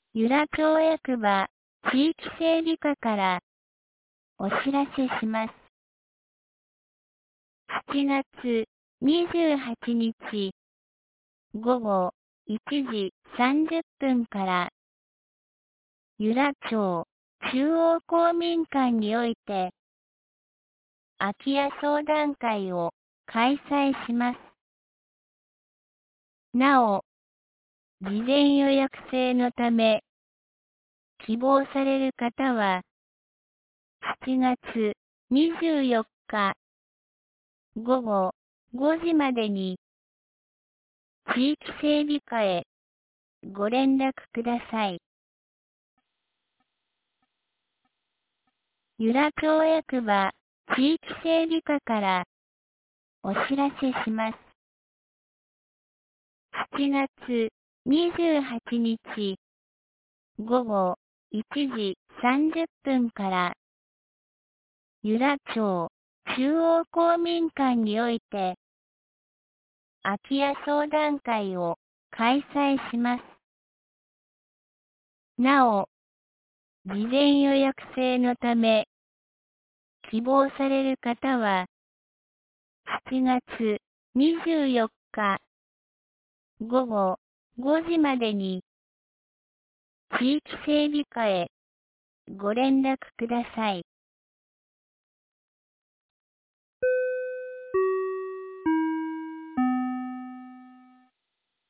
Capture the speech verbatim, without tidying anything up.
由良町役場地域整備課からお知らせします。しちがつにじゅうはちにちごごいちじさんじゅっぷんから由良町中央公民館において空き家相談会を開催します。なお、事前予約制のため、希望される方は、しちがつにじゅうよっかごごごじまでに、地域整備課へご連絡ください。由良町役場地域整備課からお知らせします。しちがつにじゅうはちにちごごいちじさんじゅっぷんから由良町中央公民館において空き家相談会を開催します。なお、事前予約制のため、希望される方は、しちがつにじゅうよっかごごごじまでに、地域整備課へご連絡ください。